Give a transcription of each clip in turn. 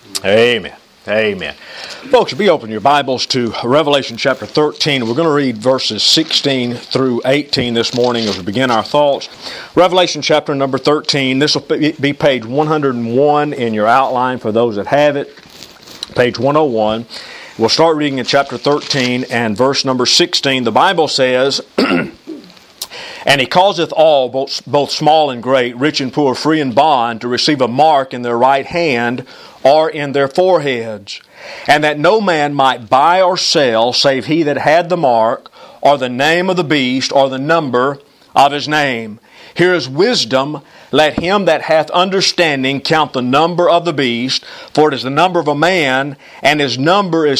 Amen. Amen. Folks, be open your Bibles to Revelation chapter 13. We're going to read verses 16 through 18 this morning as we begin our thoughts. Revelation chapter number 13. This will be page 101 in your outline for those that have it. Page 101. We'll start reading in chapter 13 and verse number 16. The Bible says, "And he causeth all, both small and great, rich and poor, free and bond, to receive a mark in their right hand or in their foreheads, and that no man might buy or sell, save he that had the mark, or the name of the beast, or the number of his name. Here is wisdom. Let him that hath understanding count the number of the beast, for it is the number of a man, and his number is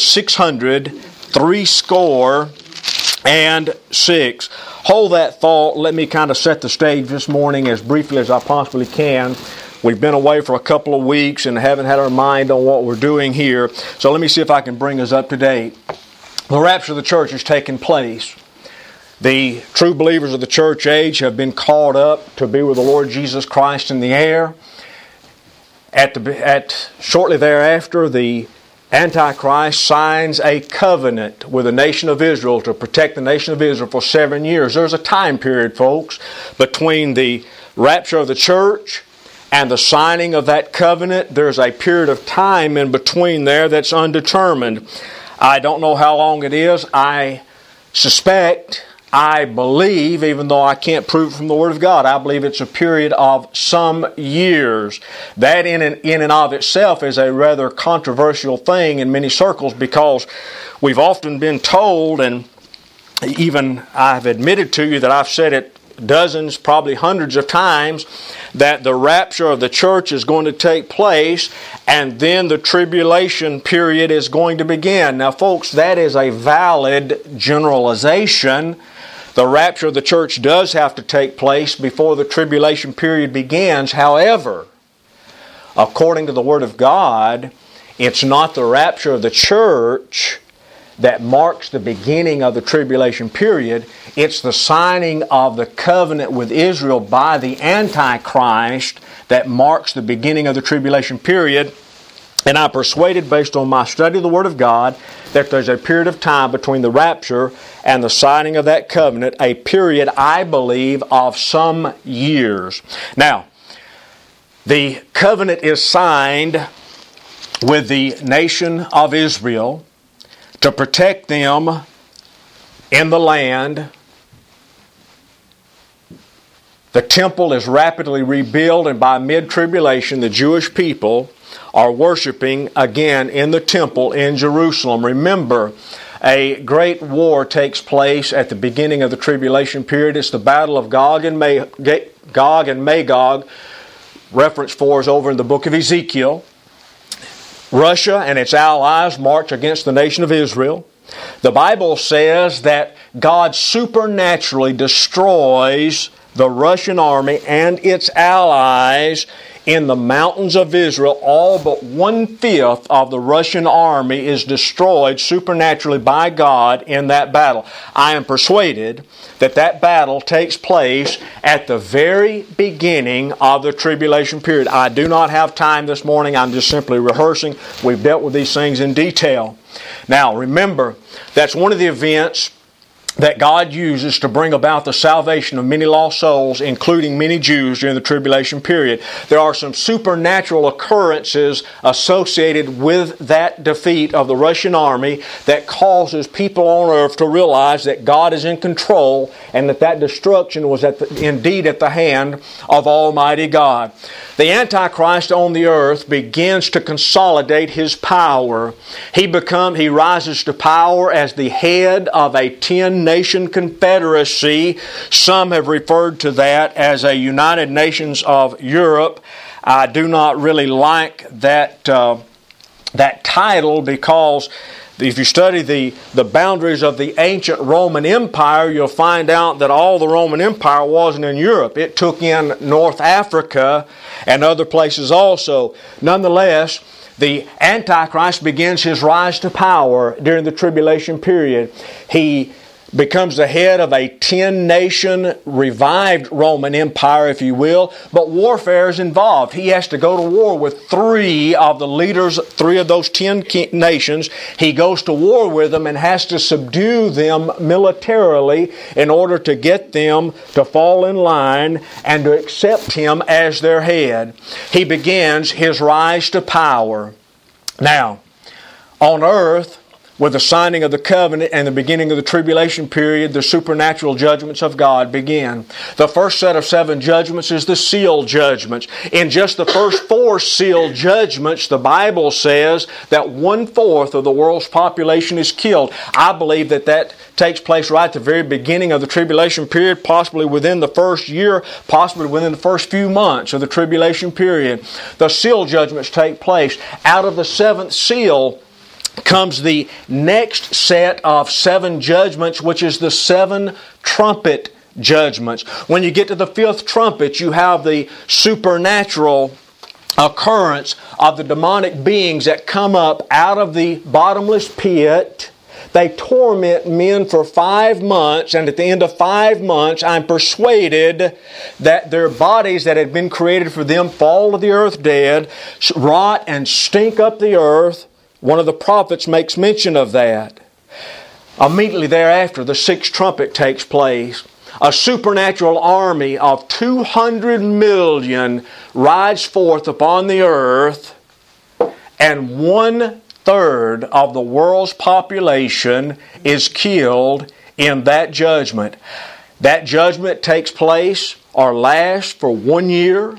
666. Hold that thought. Let me kind of set the stage this morning as briefly as I possibly can. We've been away for a couple of weeks and haven't had our mind on what we're doing here. So let me see if I can bring us up to date. The rapture of the church is taking place. The true believers of the church age have been called up to be with the Lord Jesus Christ in the air. Shortly thereafter, the Antichrist signs a covenant with the nation of Israel to protect the nation of Israel for 7 years. There's a time period, folks, between the rapture of the church and the signing of that covenant. There's a period of time in between there that's undetermined. I don't know how long it is. I believe, even though I can't prove it from the Word of God, I believe it's a period of some years. That in and of itself is a rather controversial thing in many circles, because we've often been told, and even I've admitted to you that I've said it dozens, probably hundreds of times, that the rapture of the church is going to take place and then the tribulation period is going to begin. Now, folks, that is a valid generalization. The rapture of the church does have to take place before the tribulation period begins. However, according to the Word of God, it's not the rapture of the church that marks the beginning of the tribulation period. It's the signing of the covenant with Israel by the Antichrist that marks the beginning of the tribulation period. And I'm persuaded, based on my study of the Word of God, that there's a period of time between the rapture and the signing of that covenant, a period, I believe, of some years. Now, the covenant is signed with the nation of Israel to protect them in the land. The temple is rapidly rebuilt, and by mid-tribulation, the Jewish people are worshiping again in the temple in Jerusalem. Remember, a great war takes place at the beginning of the tribulation period. It's the battle of Gog and Magog. Reference for is over in the book of Ezekiel. Russia and its allies march against the nation of Israel. The Bible says that God supernaturally destroys the Russian army and its allies in the mountains of Israel. All but 1/5 of the Russian army is destroyed supernaturally by God in that battle. I am persuaded that that battle takes place at the very beginning of the tribulation period. I do not have time this morning. I'm just simply rehearsing. We've dealt with these things in detail. Now, remember, that's one of the events that God uses to bring about the salvation of many lost souls, including many Jews during the tribulation period. There are some supernatural occurrences associated with that defeat of the Russian army that causes people on earth to realize that God is in control and that destruction was indeed at the hand of Almighty God. The Antichrist on the earth begins to consolidate his power. He rises to power as the head of a 10-nation confederacy. Some have referred to that as a United Nations of Europe. I do not really like that title, because if you study the boundaries of the ancient Roman Empire, you'll find out that all the Roman Empire wasn't in Europe. It took in North Africa and other places also. Nonetheless, the Antichrist begins his rise to power during the tribulation period. He becomes the head of a 10-nation revived Roman Empire, if you will, but warfare is involved. He has to go to war with three of the leaders, three of those 10 nations. He goes to war with them and has to subdue them militarily in order to get them to fall in line and to accept him as their head. He begins his rise to power. Now, on earth, with the signing of the covenant and the beginning of the tribulation period, the supernatural judgments of God begin. The first set of 7 judgments is the seal judgments. In just the first 4 seal judgments, the Bible says that 1/4 of the world's population is killed. I believe that takes place right at the very beginning of the tribulation period, possibly within the first year, possibly within the first few months of the tribulation period. The seal judgments take place. Out of the 7th seal comes the next set of 7 judgments, which is the 7 trumpet judgments. When you get to the 5th trumpet, you have the supernatural occurrence of the demonic beings that come up out of the bottomless pit. They torment men for 5 months, and at the end of 5 months, I'm persuaded that their bodies that had been created for them fall to the earth dead, rot and stink up the earth. One of the prophets makes mention of that. Immediately thereafter, the 6th trumpet takes place. A supernatural army of 200 million rides forth upon the earth, and 1/3 of the world's population is killed in that judgment. That judgment takes place or lasts for 1 year,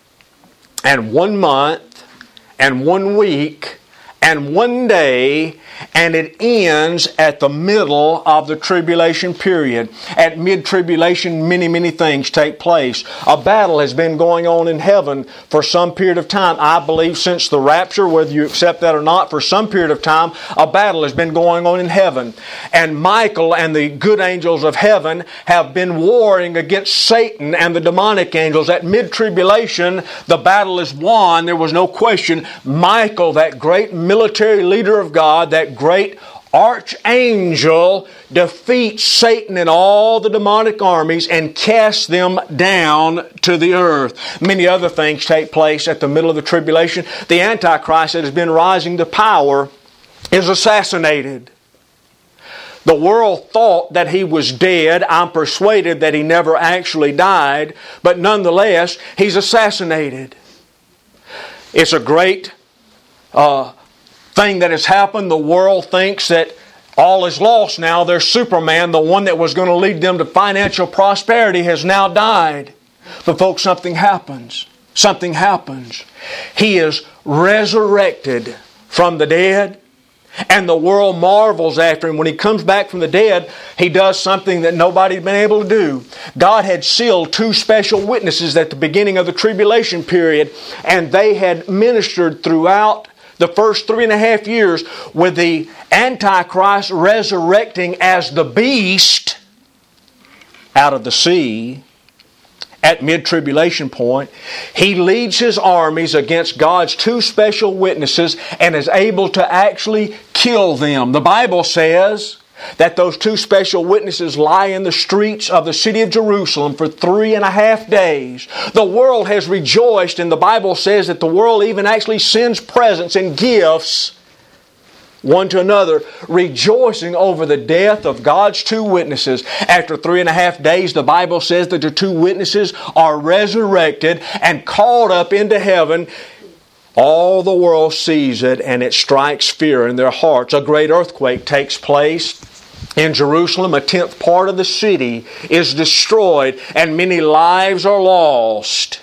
and 1 month, and 1 week, and 1 day, and it ends at the middle of the tribulation period. At mid-tribulation, many things take place. A battle has been going on in heaven for some period of time. I believe since the rapture, whether you accept that or not, for some period of time, a battle has been going on in heaven. And Michael and the good angels of heaven have been warring against Satan and the demonic angels. At mid-tribulation, the battle is won. There was no question. Michael, that great military leader of God, that great archangel, defeats Satan and all the demonic armies and casts them down to the earth. Many other things take place at the middle of the tribulation. The Antichrist that has been rising to power is assassinated. The world thought that he was dead. I'm persuaded that he never actually died, but nonetheless, he's assassinated. It's a great thing that has happened. The world thinks that all is lost now. Their Superman, the one that was going to lead them to financial prosperity, has now died. But folks, something happens. Something happens. He is resurrected from the dead, and the world marvels after him. When he comes back from the dead, he does something that nobody had been able to do. God had sealed 2 special witnesses at the beginning of the tribulation period, and they had ministered throughout the first 3.5 years with the Antichrist resurrecting as the beast out of the sea. At mid-tribulation point, he leads his armies against God's 2 special witnesses and is able to actually kill them. The Bible says that those 2 special witnesses lie in the streets of the city of Jerusalem for 3.5 days. The world has rejoiced, and the Bible says that the world even actually sends presents and gifts one to another, rejoicing over the death of God's 2 witnesses. After 3.5 days, the Bible says that the 2 witnesses are resurrected and called up into heaven. All the world sees it, and it strikes fear in their hearts. A great earthquake takes place in Jerusalem. 1/10 part of the city is destroyed, and many lives are lost.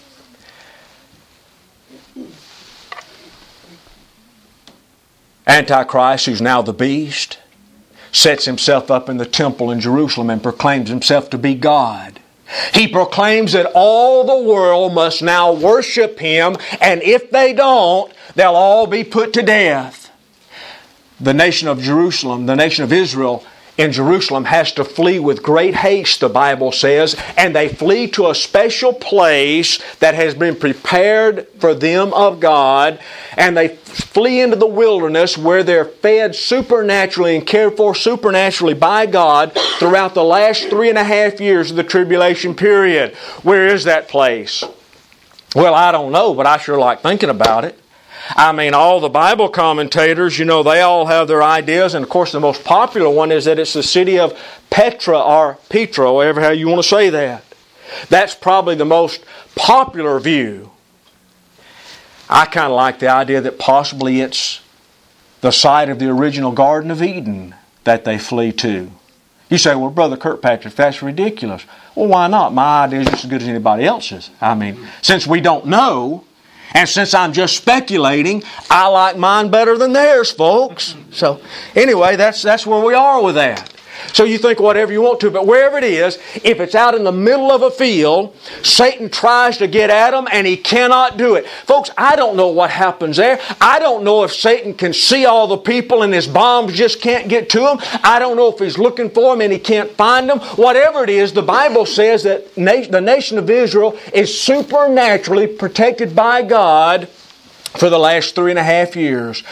Antichrist, who's now the beast, sets himself up in the temple in Jerusalem and proclaims himself to be God. He proclaims that all the world must now worship him, and if they don't, they'll all be put to death. The nation of Jerusalem, the nation of Israel, in Jerusalem has to flee with great haste, the Bible says, and they flee to a special place that has been prepared for them of God, and they flee into the wilderness where they're fed supernaturally and cared for supernaturally by God throughout the last 3.5 years of the tribulation period. Where is that place? Well, I don't know, but I sure like thinking about it. I mean, all the Bible commentators, they all have their ideas. And, of course, the most popular one is that it's the city of Petra or Petra, whatever how you want to say that. That's probably the most popular view. I kind of like the idea that possibly it's the site of the original Garden of Eden that they flee to. You say, well, Brother Kirkpatrick, that's ridiculous. Well, why not? My idea is just as good as anybody else's. I mean, since we don't know, and since I'm just speculating, I like mine better than theirs, folks. So, anyway, that's where we are with that. So you think whatever you want to, but wherever it is, if it's out in the middle of a field, Satan tries to get at them and he cannot do it. Folks, I don't know what happens there. I don't know if Satan can see all the people and his bombs just can't get to them. I don't know if he's looking for them and he can't find them. Whatever it is, the Bible says that the nation of Israel is supernaturally protected by God for the last 3.5 years.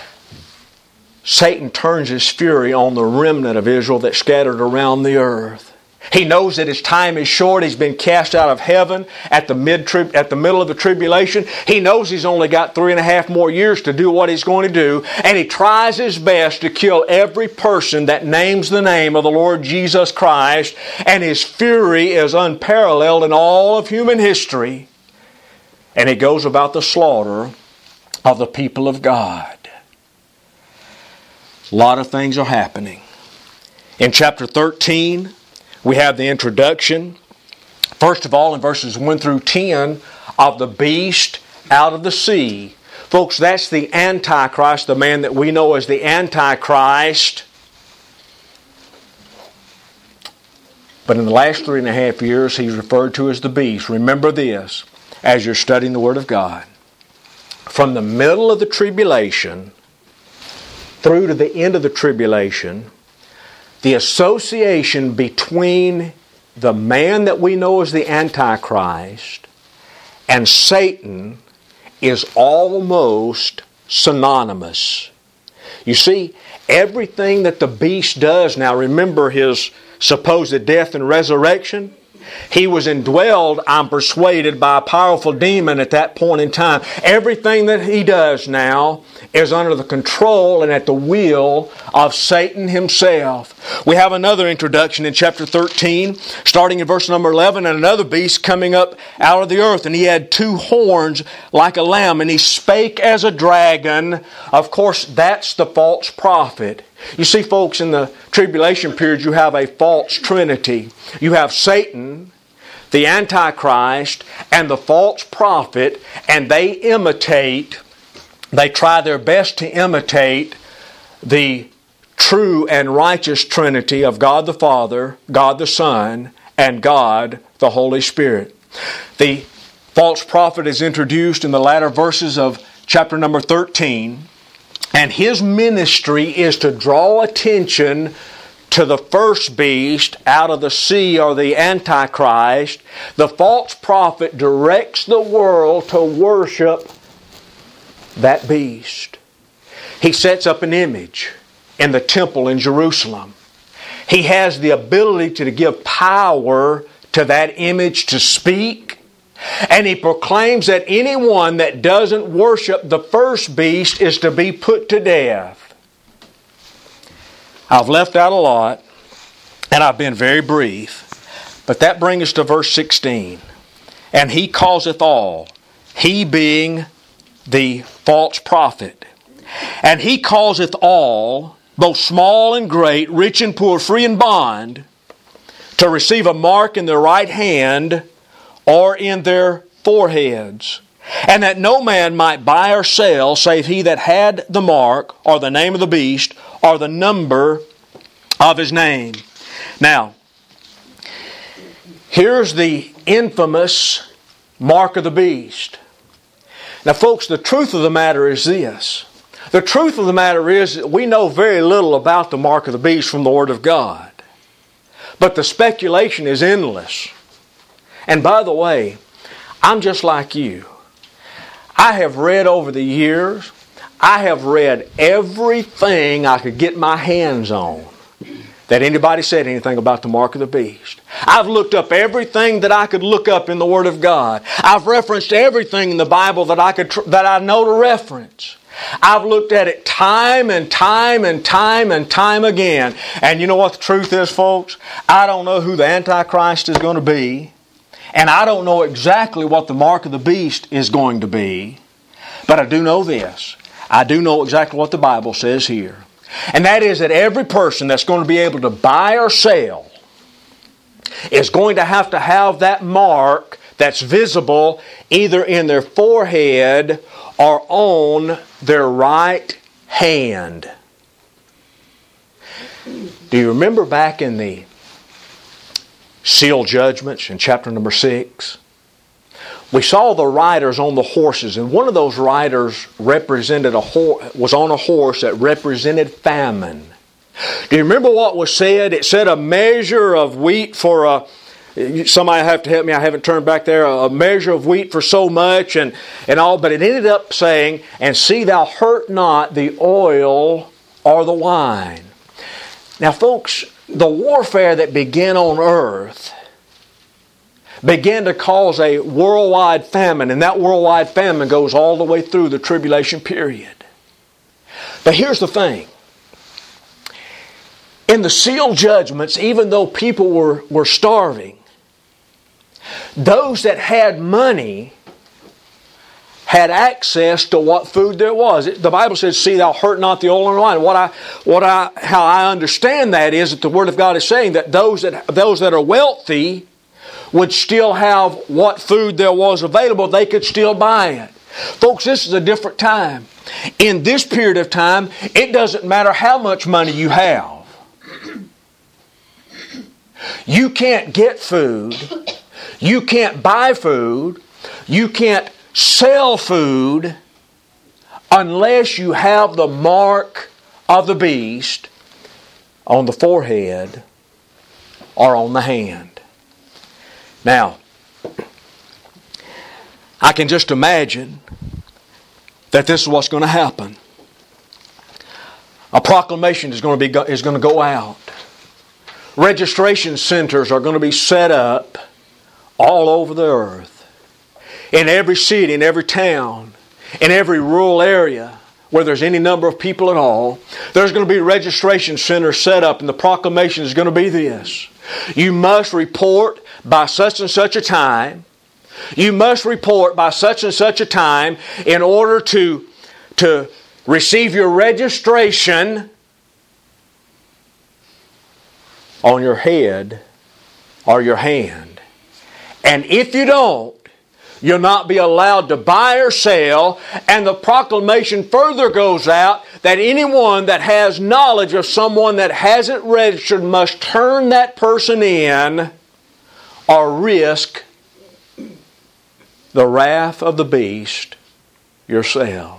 Satan turns his fury on the remnant of Israel that's scattered around the earth. He knows that his time is short. He's been cast out of heaven at the middle of the tribulation. He knows he's only got 3.5 more years to do what he's going to do. And he tries his best to kill every person that names the name of the Lord Jesus Christ. And his fury is unparalleled in all of human history. And he goes about the slaughter of the people of God. A lot of things are happening. In chapter 13, we have the introduction, first of all in verses 1 through 10, of the beast out of the sea. Folks, that's the Antichrist, the man that we know as the Antichrist. But in the last 3.5 years, he's referred to as the beast. Remember this as you're studying the Word of God. From the middle of the tribulation through to the end of the tribulation, the association between the man that we know as the Antichrist and Satan is almost synonymous. You see, everything that the beast does, now remember his supposed death and resurrection, he was indwelled, I'm persuaded, by a powerful demon at that point in time. Everything that he does now is under the control and at the will of Satan himself. We have another introduction in chapter 13, starting in verse number 11, and another beast coming up out of the earth. And he had 2 horns like a lamb, and he spake as a dragon. Of course, that's the false prophet. You see, folks, in the tribulation period, you have a false trinity. You have Satan, the Antichrist, and the false prophet, and they try their best to imitate the true and righteous trinity of God the Father, God the Son, and God the Holy Spirit. The false prophet is introduced in the latter verses of chapter number 13. And his ministry is to draw attention to the first beast out of the sea, or the Antichrist. The false prophet directs the world to worship that beast. He sets up an image in the temple in Jerusalem. He has the ability to give power to that image to speak. And he proclaims that anyone that doesn't worship the first beast is to be put to death. I've left out a lot, and I've been very brief. But that brings us to verse 16. And he causeth all, he being the false prophet. And he causeth all, both small and great, rich and poor, free and bond, to receive a mark in their right hand, or in their foreheads, and that no man might buy or sell, save he that had the mark, or the name of the beast, or the number of his name. Now, here's the infamous mark of the beast. Now, folks, the truth of the matter is this. The truth of the matter is that we know very little about the mark of the beast from the Word of God. But the speculation is endless. And by the way, I'm just like you. I have read over the years, I have read everything I could get my hands on that anybody said anything about the mark of the beast. I've looked up everything that I could look up in the Word of God. I've referenced everything in the Bible that I know to reference. I've looked at it time and time and time and time again. And you know what the truth is, folks? I don't know who the Antichrist is going to be. And I don't know exactly what the mark of the beast is going to be. But I do know this. I do know exactly what the Bible says here. And that is that every person that's going to be able to buy or sell is going to have that mark that's visible either in their forehead or on their right hand. Do you remember back in the seal judgments in chapter number 6? We saw the riders on the horses, and one of those riders was on a horse that represented famine. Do you remember what was said? It said a measure of wheat for somebody have to help me, I haven't turned back there, a measure of wheat for so much and all, but it ended up saying, and see thou hurt not the oil or the wine. Now folks, the warfare that began on earth began to cause a worldwide famine, and that worldwide famine goes all the way through the tribulation period. But here's the thing. In the seal judgments, even though people were starving, those that had money had access to what food there was. The Bible says, see thou hurt not the oil and the wine. How I understand that is that the Word of God is saying that those that are wealthy would still have what food there was available. They could still buy it. Folks, this is a different time. In this period of time, it doesn't matter how much money you have. You can't get food. You can't buy food. You can't sell food unless you have the mark of the beast on the forehead or on the hand. Now, I can just imagine that this is what's going to happen. A proclamation is going to go out. Registration centers are going to be set up all over the earth. In every city, in every town, in every rural area where there's any number of people at all, there's going to be registration centers set up, and the proclamation is going to be this. You must report by such and such a time. You must report by such and such a time in order to receive your registration on your head or your hand. And if you don't, you'll not be allowed to buy or sell. And the proclamation further goes out that anyone that has knowledge of someone that hasn't registered must turn that person in or risk the wrath of the beast yourself.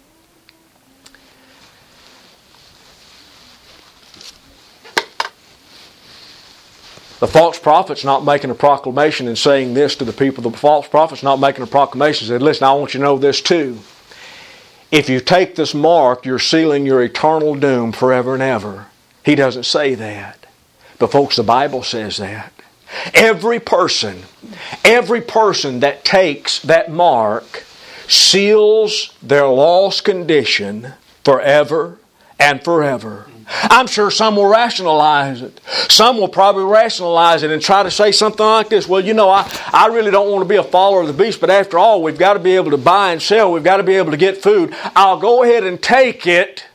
The false prophet's not making a proclamation and saying this to the people. The false prophet's not making a proclamation and said, listen, I want you to know this too. If you take this mark, you're sealing your eternal doom forever and ever. He doesn't say that. But folks, the Bible says that. Every person that takes that mark seals their lost condition forever and forever. I'm sure some will rationalize it. Some will probably rationalize it and try to say something like this. Well, you know, I really don't want to be a follower of the beast, but after all, we've got to be able to buy and sell. We've got to be able to get food. I'll go ahead and take it.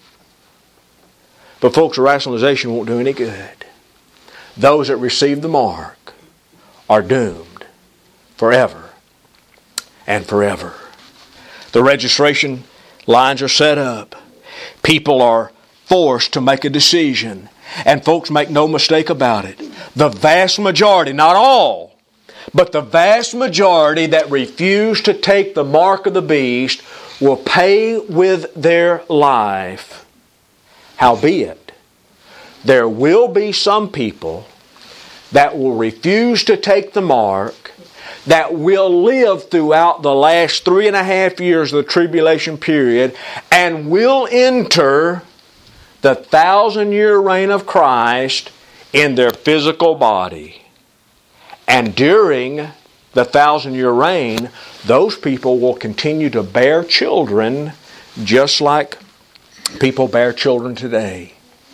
But folks, the rationalization won't do any good. Those that receive the mark are doomed forever and forever. The registration lines are set up. People are forced to make a decision. And folks, make no mistake about it. The vast majority, not all, but the vast majority that refuse to take the mark of the beast will pay with their life. Howbeit, there will be some people that will refuse to take the mark, that will live throughout the last 3.5 years of the tribulation period, and will enter the 1,000-year reign of Christ in their physical body. And during the 1,000-year reign, those people will continue to bear children just like people bear children today.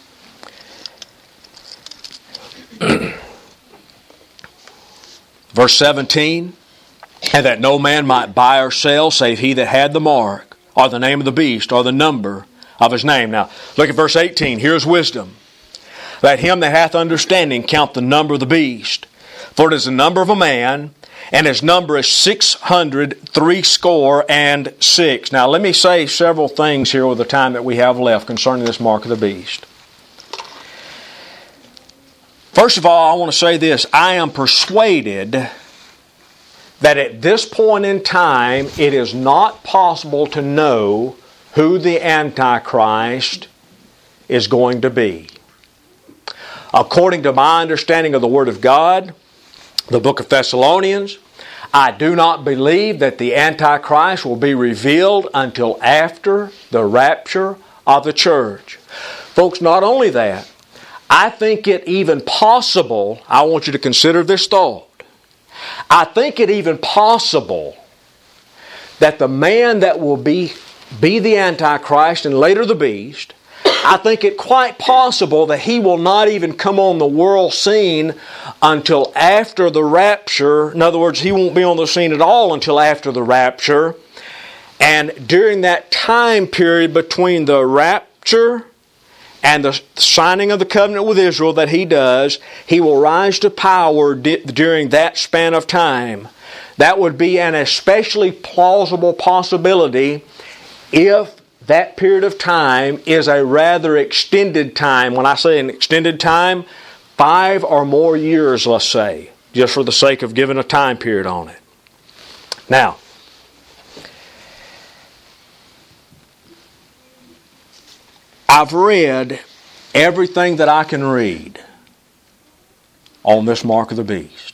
Verse 17, and that no man might buy or sell save he that had the mark, or the name of the beast, or the number of his name. Now, look at verse 18. Here's wisdom. Let him that hath understanding count the number of the beast, for it is the number of a man, and his number is 666. Now, let me say several things here with the time that we have left concerning this mark of the beast. First of all, I want to say this. I am persuaded that at this point in time, it is not possible to know who the Antichrist is going to be. According to my understanding of the Word of God, the book of Thessalonians, I do not believe that the Antichrist will be revealed until after the rapture of the church. Folks, not only that, I think it even possible, I want you to consider this thought, I think it even possible that the man that will be the Antichrist and later the beast, I think it quite possible that he will not even come on the world scene until after the rapture. In other words, he won't be on the scene at all until after the rapture. And during that time period between the rapture and the signing of the covenant with Israel that he does, he will rise to power during that span of time. That would be an especially plausible possibility if that period of time is a rather extended time. When I say an extended time, 5 or more years, let's say, just for the sake of giving a time period on it. Now, I've read everything that I can read on this mark of the beast.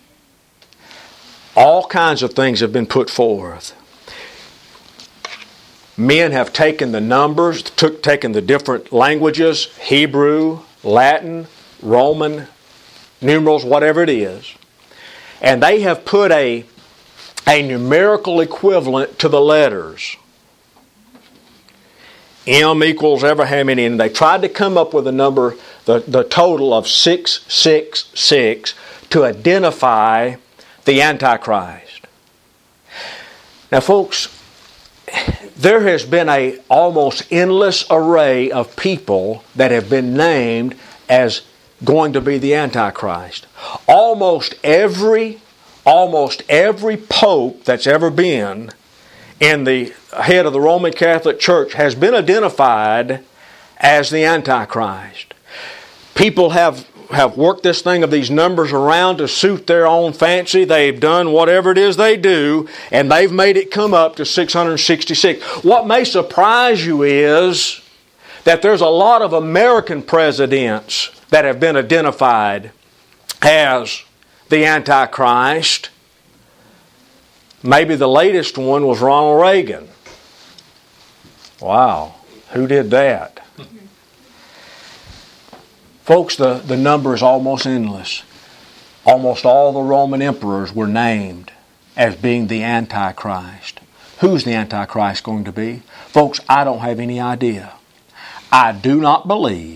All kinds of things have been put forth. Men have taken the numbers, taken the different languages, Hebrew, Latin, Roman, numerals, whatever it is, and they have put a numerical equivalent to the letters. M equals ever how many, and they tried to come up with a number, the total of 666 to identify the Antichrist. Now folks, there has been an almost endless array of people that have been named as going to be the Antichrist. Almost every pope that's ever been in the head of the Roman Catholic Church has been identified as the Antichrist. People have worked this thing of these numbers around to suit their own fancy. They've done whatever it is they do, and they've made it come up to 666. What may surprise you is that there's a lot of American presidents that have been identified as the Antichrist. Maybe the latest one was Ronald Reagan. Wow, who did that? Folks, the number is almost endless. Almost all the Roman emperors were named as being the Antichrist. Who's the Antichrist going to be? Folks, I don't have any idea. I do not believe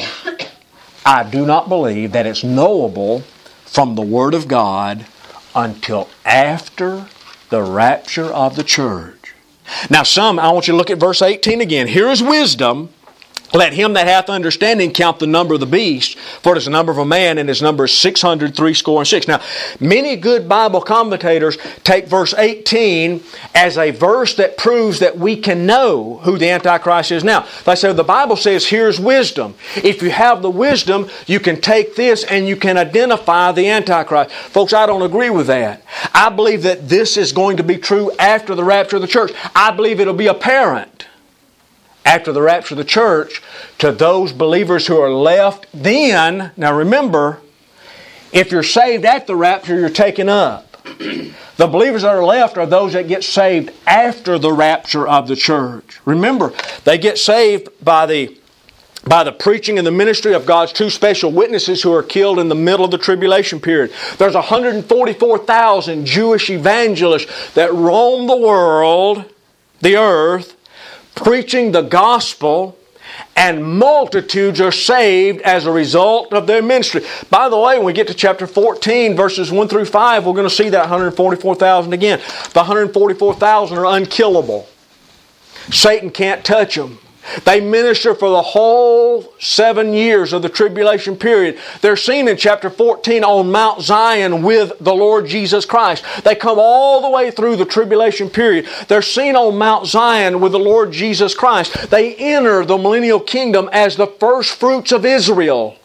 that it's knowable from the Word of God until after the rapture of the church. Now I want you to look at verse 18 again. Here is wisdom. Let him that hath understanding count the number of the beast, for it is the number of a man, and his number is 666. Now, many good Bible commentators take verse 18 as a verse that proves that we can know who the Antichrist is now. They say the Bible says, here's wisdom. If you have the wisdom, you can take this and you can identify the Antichrist. Folks, I don't agree with that. I believe that this is going to be true after the rapture of the church. I believe it'll be apparent after the rapture of the church to those believers who are left then. Now remember, if you're saved at the rapture, you're taken up. The believers that are left are those that get saved after the rapture of the church. Remember, they get saved by the preaching and the ministry of God's two special witnesses who are killed in the middle of the tribulation period. There's 144,000 Jewish evangelists that roam the world, the earth, preaching the gospel, and multitudes are saved as a result of their ministry. By the way, when we get to chapter 14, verses 1 through 5, we're going to see that 144,000 again. The 144,000 are unkillable. Satan can't touch them. They minister for the whole 7 years of the tribulation period. They're seen in chapter 14 on Mount Zion with the Lord Jesus Christ. They come all the way through the tribulation period. They're seen on Mount Zion with the Lord Jesus Christ. They enter the millennial kingdom as the first fruits of Israel.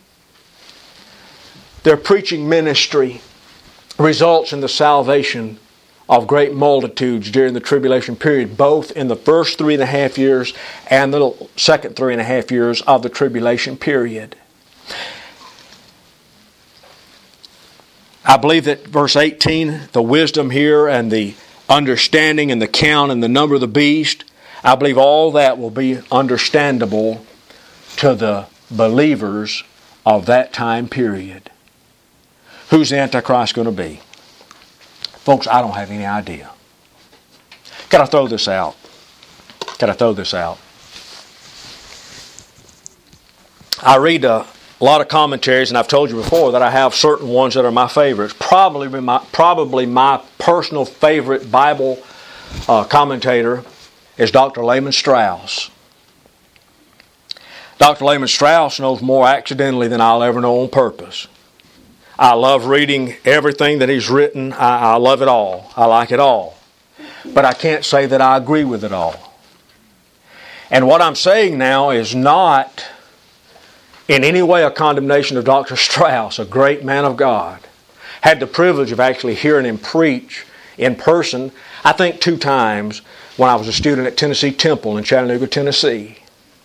Their preaching ministry results in the salvation of great multitudes during the tribulation period, both in the first 3.5 years and the second 3.5 years of the tribulation period. I believe that verse 18, the wisdom here and the understanding and the count and the number of the beast, I believe all that will be understandable to the believers of that time period. Who's the Antichrist going to be? Folks, I don't have any idea. Can I throw this out? I read a lot of commentaries, and I've told you before that I have certain ones that are my favorites. Probably my personal favorite Bible commentator is Dr. Lehman Strauss. Dr. Lehman Strauss knows more accidentally than I'll ever know on purpose. I love reading everything that he's written. I love it all. I like it all. But I can't say that I agree with it all. And what I'm saying now is not in any way a condemnation of Dr. Strauss, a great man of God. Had the privilege of actually hearing him preach in person, I think 2 times when I was a student at Tennessee Temple in Chattanooga, Tennessee.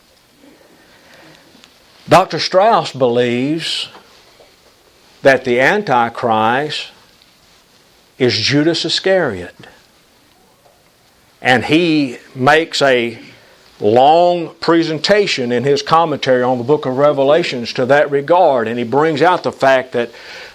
Dr. Strauss believes that the Antichrist is Judas Iscariot. And he makes a long presentation in his commentary on the book of Revelations to that regard. And he brings out the fact that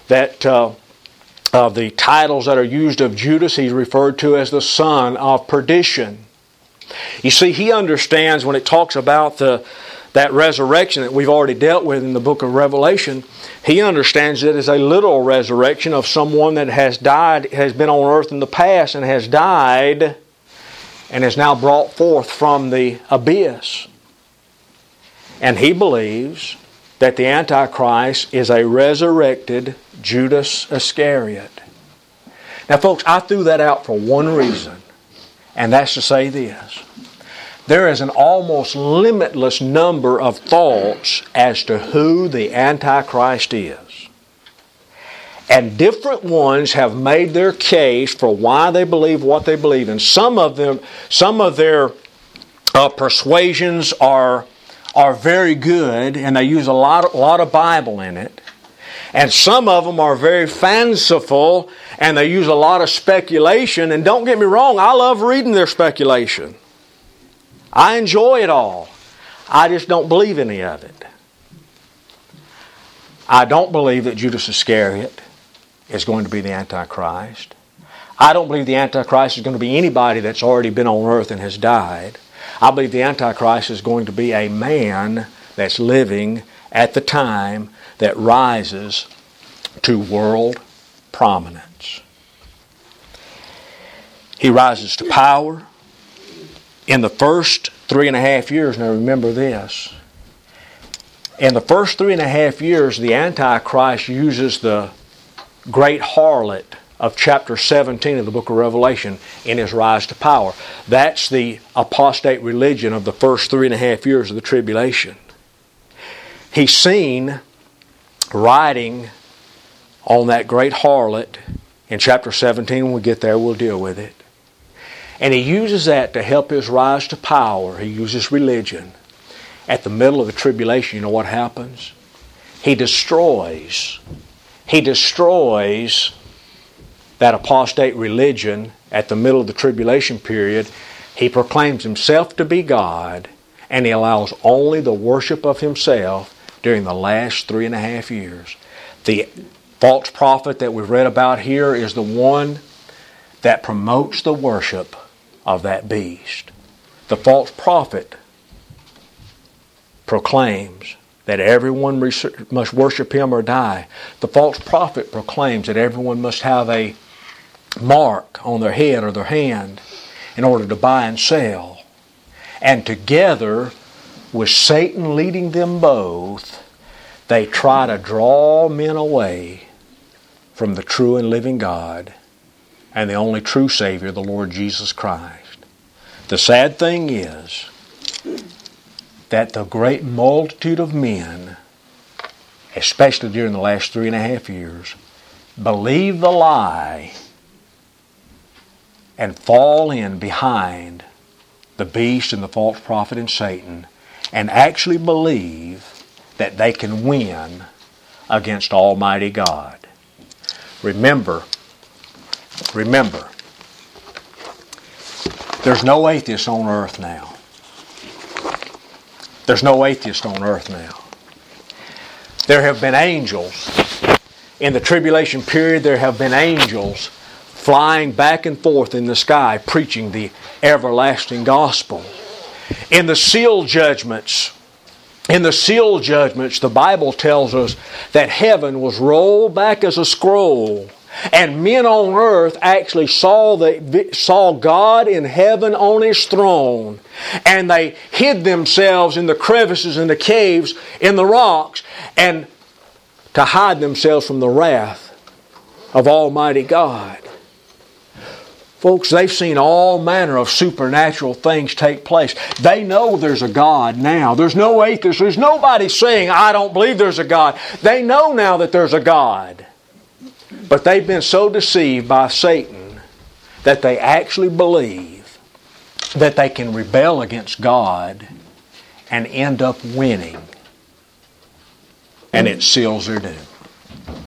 of the titles that are used of Judas, he's referred to as the son of perdition. You see, he understands when it talks about that resurrection that we've already dealt with in the book of Revelation, he understands it as a literal resurrection of someone that has died, has been on earth in the past and has died and is now brought forth from the abyss. And he believes that the Antichrist is a resurrected Judas Iscariot. Now folks, I threw that out for one reason, and that's to say this. There is an almost limitless number of thoughts as to who the Antichrist is. And different ones have made their case for why they believe what they believe. And some of their persuasions are very good, and they use a lot of Bible in it. And some of them are very fanciful, and they use a lot of speculation. And don't get me wrong, I love reading their speculation. I enjoy it all. I just don't believe any of it. I don't believe that Judas Iscariot is going to be the Antichrist. I don't believe the Antichrist is going to be anybody that's already been on earth and has died. I believe the Antichrist is going to be a man that's living at the time that rises to world prominence. He rises to power. In the first 3.5 years, now remember this, In the first 3.5 years, the Antichrist uses the great harlot of chapter 17 of the book of Revelation in his rise to power. That's the apostate religion of the first 3.5 years of the tribulation. He's seen riding on that great harlot in chapter 17. When we get there, we'll deal with it. And he uses that to help his rise to power. He uses religion. At the middle of the tribulation, you know what happens? He destroys that apostate religion at the middle of the tribulation period. He proclaims himself to be God, and he allows only the worship of himself during the last 3.5 years. The false prophet that we've read about here is the one that promotes the worship of that beast. The false prophet proclaims that everyone must worship him or die. The false prophet proclaims that everyone must have a mark on their head or their hand in order to buy and sell. And together with Satan leading them both, they try to draw men away from the true and living God and the only true Savior, the Lord Jesus Christ. The sad thing is that the great multitude of men, especially during the last 3.5 years, believe the lie and fall in behind the beast and the false prophet and Satan, and actually believe that they can win against Almighty God. Remember, there's no atheist on earth now. There's no atheist on earth now. There have been angels. In the tribulation period, there have been angels flying back and forth in the sky preaching the everlasting gospel. In the seal judgments, the Bible tells us that heaven was rolled back as a scroll, and men on earth actually saw God in heaven on His throne, and they hid themselves in the crevices and the caves in the rocks, and to hide themselves from the wrath of Almighty God. Folks, they've seen all manner of supernatural things take place. They know there's a God now. There's no atheist. There's nobody saying, I don't believe there's a God. They know now that there's a God. But they've been so deceived by Satan that they actually believe that they can rebel against God and end up winning. And it seals their doom.